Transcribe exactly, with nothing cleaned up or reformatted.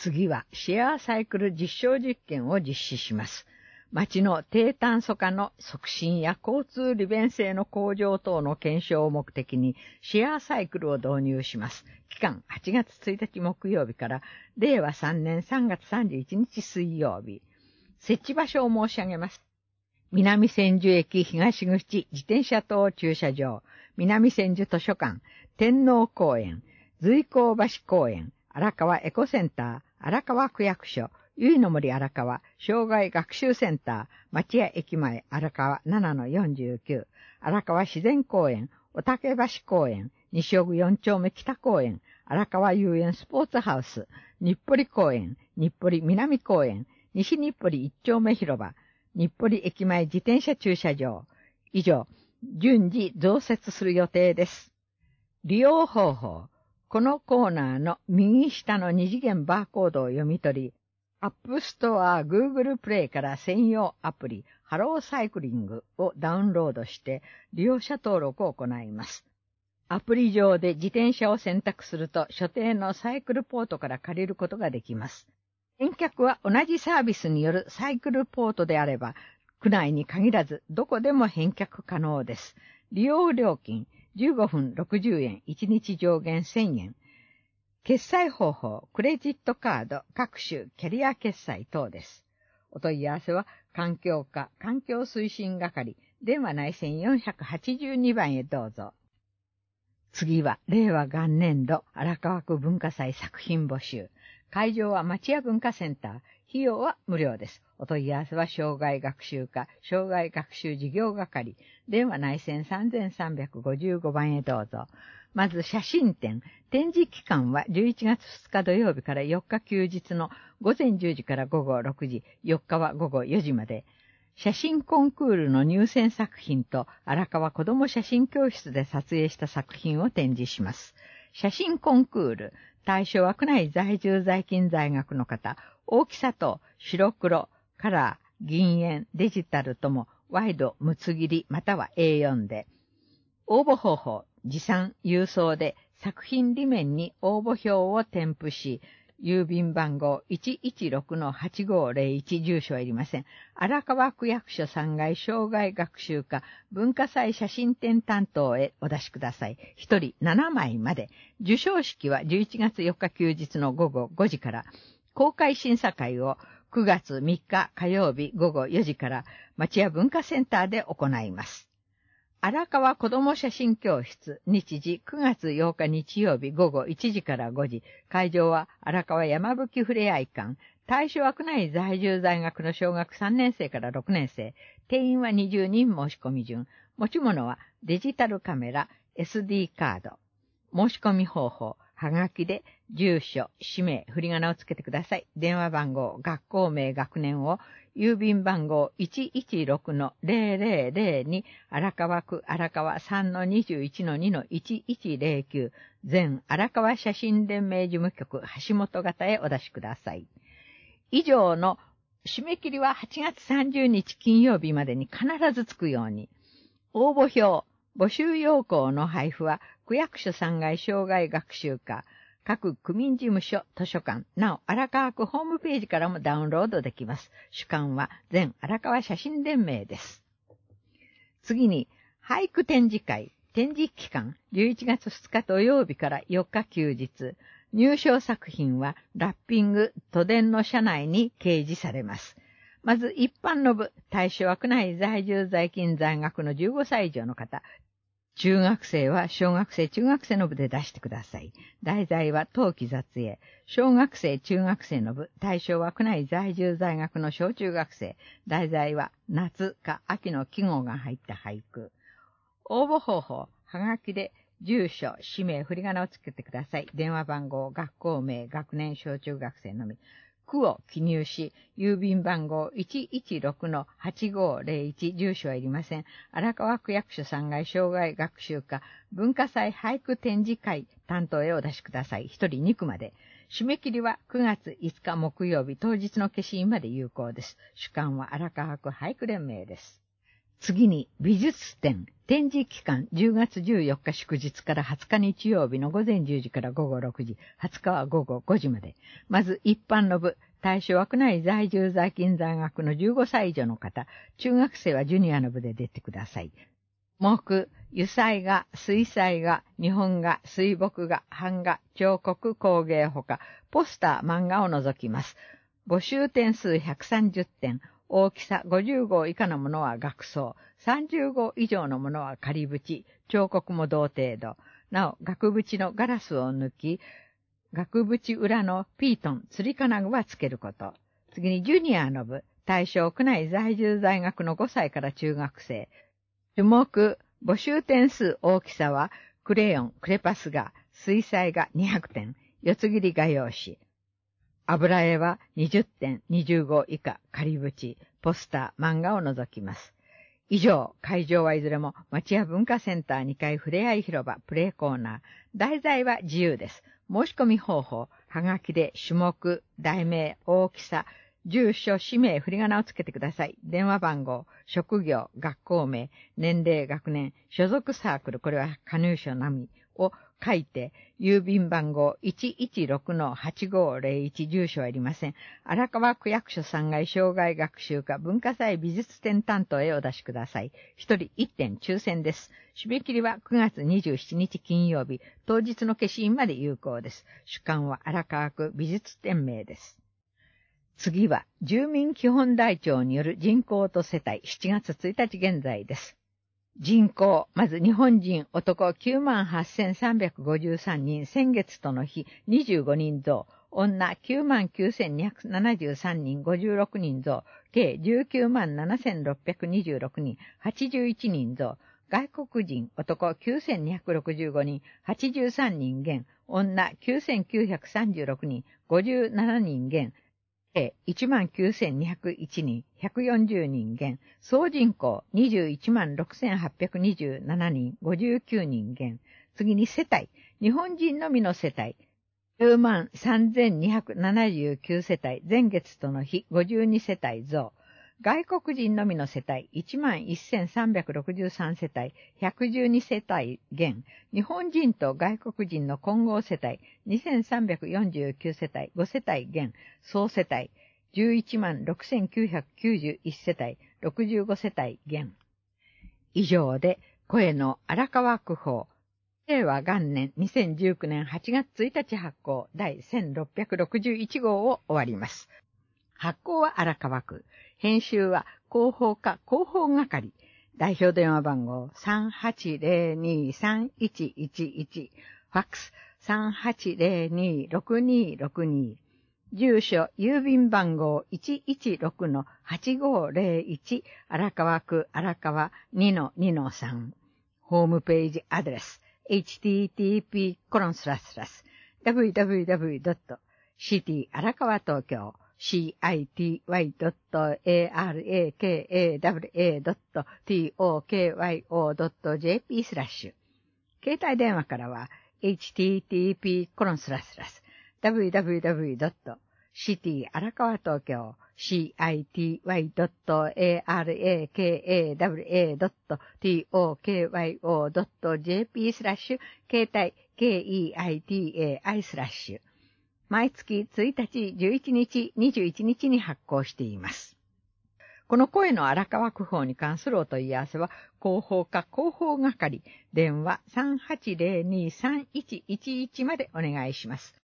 次はシェアサイクル実証実験を実施します。町の低炭素化の促進や交通利便性の向上等の検証を目的にシェアサイクルを導入します。期間はちがつついたち木曜日かられいわさんねんさんがつさんじゅういちにち水曜日。設置場所を申し上げます。南千住駅東口自転車等駐車場、南千住図書館、天皇公園、随光橋公園、荒川エコセンター、荒川区役所、ゆいの森荒川、障害学習センター、町屋駅前荒川 ななのよんじゅうきゅう、荒川自然公園、お竹橋公園、西尾よん丁目北公園、荒川遊園スポーツハウス、日暮里公園、日暮里南公園、西日暮里一丁目広場、日暮里駅前自転車駐車場。以上、順次増設する予定です。利用方法。このコーナーの右下の二次元バーコードを読み取り、App Store、Google Play から専用アプリ、ハローサイクリングをダウンロードして、利用者登録を行います。アプリ上で自転車を選択すると、所定のサイクルポートから借りることができます。返却は同じサービスによるサイクルポートであれば、区内に限らずどこでも返却可能です。利用料金、じゅうごふんろくじゅうえん、いちにち上限せんえん。決済方法、クレジットカード、各種キャリア決済等です。お問い合わせは、環境課環境推進係、電話内線よんひゃくはちじゅうにばんへどうぞ。次は、令和元年度荒川区文化祭作品募集。会場は町屋文化センター。費用は無料です。お問い合わせは、障害学習課、障害学習事業係、電話内線さんさんごごばんへどうぞ。まず、写真展。展示期間はじゅういちがつふつか土曜日からよっか休日のごぜんじゅうじからごごろくじ、よっかはごごよじまで。写真コンクールの入選作品と荒川子ども写真教室で撮影した作品を展示します。写真コンクール。対象は区内在住在勤在学の方。大きさと白黒、カラー、銀塩、デジタルともワイド、むつ切りまたは エーよん で。応募方法。持参、郵送で作品裏面に応募票を添付し、郵便番号 いちいちろくのはちごぜろいち 住所はいりません。荒川区役所さんがい障害学習課文化祭写真展担当へお出しください。ひとりななまいまで。授賞式はじゅういちがつよっか休日のごごごじから、公開審査会をくがつみっか火曜日ごごよじから町屋文化センターで行います。荒川子ども写真教室、日時くがつようか日曜日ごごいちじからごじ。会場は荒川山吹ふれあい館。対象は区内在住在学の小学さんねんせいからろくねんせい。定員はにじゅうにん申し込み順。持ち物はデジタルカメラ、エスディー カード。申し込み方法、はがきで住所、氏名、振り仮名をつけてください。電話番号、学校名、学年を郵便番号 いちいちろくのぜろぜろぜろに 荒川区荒川 さんのにじゅういちのにのいちいちぜろきゅう全荒川写真連盟事務局橋本方へお出しください。以上の締め切りははちがつさんじゅうにち金曜日までに必ずつくように。応募票、募集要項の配布は区役所さんがい障害学習課、各区民事務所、図書館、なお、荒川区ホームページからもダウンロードできます。主管は全荒川写真連盟です。次に、俳句展示会、展示期間、じゅういちがつふつか土曜日からよっか休日。入賞作品はラッピング、都電の車内に掲示されます。まず一般の部、対象は区内在住在勤在学のじゅうごさい以上の方。中学生は小学生、中学生の部で出してください。題材は冬季撮影。小学生、中学生の部。対象は区内在住在学の小中学生。題材は夏か秋の季語が入った俳句。応募方法。はがきで住所、氏名、振り仮名をつけてください。電話番号、学校名、学年、小中学生のみ。区を記入し、郵便番号 いちいちろくのはちごぜろいち 住所はいりません。荒川区役所さんがい障害学習課文化祭俳句展示会担当へお出しください。ひとりにくまで。締め切りはくがついつか木曜日当日の消印まで有効です。主管は荒川区俳句連盟です。 次に、美術展、展示期間じゅうがつじゅうよっか祝日からはつか日曜日の午前じゅうじから午後ろくじ、はつかは午後ごじまで。まず一般の部、対象枠内在住在勤在学のじゅうごさい以上の方、中学生はジュニアの部で出てください。木、油彩画、水彩画、日本画、水墨画、版画、彫刻、工芸ほか、ポスター、漫画を除きます。募集点数ひゃくさんじゅってん、大きさごじゅうごう以下のものは額装、さんじゅうごう以上のものは仮縁、彫刻も同程度。なお、額縁のガラスを抜き、額縁裏のピートン、釣り金具はつけること。次に、ジュニアの部、対象区内在住在学のごさいから中学生。種目、募集点数大きさは、クレヨン、クレパス画、水彩画にひゃくてん、四つ切り画用紙。油絵はにじゅってん、にじゅうご以下、仮縁、ポスター、漫画を除きます。以上、会場はいずれも町屋文化センターにかいふれあい広場プレイコーナー。題材は自由です。申し込み方法、はがきで種目、題名、大きさ、住所、氏名、振り仮名をつけてください。電話番号、職業、学校名、年齢、学年、所属サークル、これは加入者のみを書いて、郵便番号 いちいちろくのはちごぜろいち、住所はいりません。荒川区役所さんがい障害学習課文化祭美術展担当へお出しください。一人一点抽選です。締め切りはくがつにじゅうしちにち金曜日、当日の消印まで有効です。主管は荒川区美術展名です。次は、住民基本台帳による人口と世帯、しちがつついたち現在です。人口、まず日本人、男 きゅうまんはっせんさんびゃくごじゅうさんにん、先月との日にじゅうごにん増、女 きゅうまんきゅうせんにひゃくななじゅうさんにん、ごじゅうろくにん増、計じゅうきゅうまんななせんろっぴゃくにじゅうろくにん、はちじゅういちにん増、外国人、男きゅうせんにひゃくろくじゅうごにん、はちじゅうさんにん減、女きゅうせんきゅうひゃくさんじゅうろくにん、ごじゅうななにん減、いちまんきゅうせんにひゃくいちにん、ひゃくよんじゅうにん減、総人口にじゅういちまんろくせんはっぴゃくにじゅうななにん、ごじゅうきゅうにん減。次に世帯、日本人のみの世帯、じゅうまんさんぜんにひゃくななじゅうきゅう世帯、前月との日ごじゅうに世帯増。外国人のみの世帯、いちまんせんさんびゃくろくじゅうさん世帯、ひゃくじゅうに世帯減。日本人と外国人の混合世帯、にせんさんびゃくよんじゅうきゅう世帯、ご世帯減。総世帯、じゅういちまんろくせんきゅうひゃくきゅうじゅういち世帯、ろくじゅうご世帯減。以上で、声の荒川区法、令和元年にせんじゅうきゅうねんはちがつついたち発行第せんろっぴゃくろくじゅういち号を終わります。発行は荒川区。編集は広報課広報係。代表電話番号 さんはちぜろにさんいちいちいち。ファックス さんはちぜろにろくにろくに。住所、郵便番号 いちいちろくのはちごぜろいち。荒川区荒川 にのにのさん。ホームページアドレス。エイチティーティーピーコロンスラスラス ダブリューダブリューダブリュードットシーティー 荒川東京 シーアイティーワイドットエーアールエーケーエーダブリューエードットティーオーケーワイオードットジェーピー スラッシュ。携帯電話からは エイチティーティーピーコロンスラスラス ダブリューダブリューダブリュードットシーティー 荒川東京 シーアイティーワイドットエーアールエーケーエーダブリューエードットティーオーケーワイオードットジェーピー スラッシュ携帯 ケーイーアイティーエーアイ スラッシュ。毎月ついたち、じゅういちにち、にじゅういちにちに発行しています。この声の荒川区法に関するお問い合わせは、広報課広報係、電話 さんはちぜろにさんいちいちいち までお願いします。